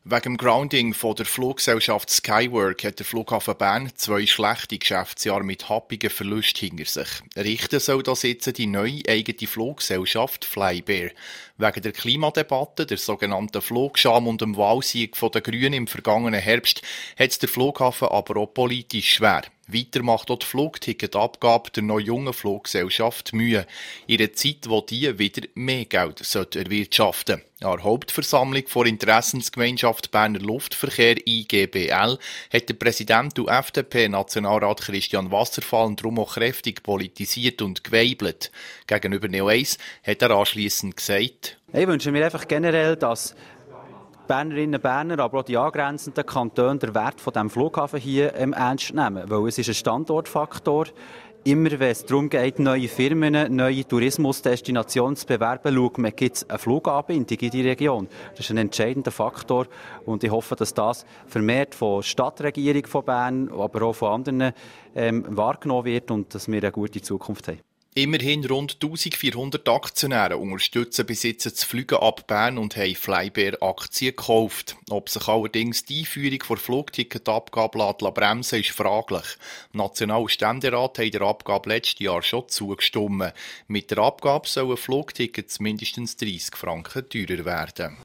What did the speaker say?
Wegen dem Grounding von der Fluggesellschaft Skywork hat der Flughafen Bern 2 schlechte Geschäftsjahre mit happigen Verlusten hinter sich. Richten soll das jetzt die neue eigene Fluggesellschaft Flybear. Wegen der Klimadebatte, der sogenannten Flugscham und dem Wahlsieg der Grünen im vergangenen Herbst hat es der Flughafen aber auch politisch schwer. Weiter macht auch die Flugticketabgabe der noch jungen Fluggesellschaft Mühe. In einer Zeit, wo die wieder mehr Geld erwirtschaften sollte. An der Hauptversammlung der Interessensgemeinschaft Berner Luftverkehr IGBL hat der Präsident und FDP-Nationalrat Christian Wasserfall darum auch kräftig politisiert und geweibelt. Gegenüber Neo1 hat er anschliessend gesagt: Ich wünsche mir einfach generell, dass Bernerinnen und Berner, aber auch die angrenzenden Kantone den Wert von diesem Flughafen hier ernst nehmen. Weil es ist ein Standortfaktor. Immer wenn es darum geht, neue Firmen, neue Tourismusdestinationen zu bewerben, schaut man, gibt es eine Fluganbindung in die Region. Das ist ein entscheidender Faktor und ich hoffe, dass das vermehrt von der Stadtregierung von Bern, aber auch von anderen wahrgenommen wird und dass wir eine gute Zukunft haben. Immerhin rund 1400 Aktionäre unterstützen bis jetzt das Fliegen ab Bern und haben Flybear-Aktien gekauft. Ob sich allerdings die Einführung der Flugticketabgabe bremsen ist fraglich. Der Nationale Ständerat hat der Abgabe letztes Jahr schon zugestimmt. Mit der Abgabe sollen Flugtickets mindestens 30 Franken teurer werden.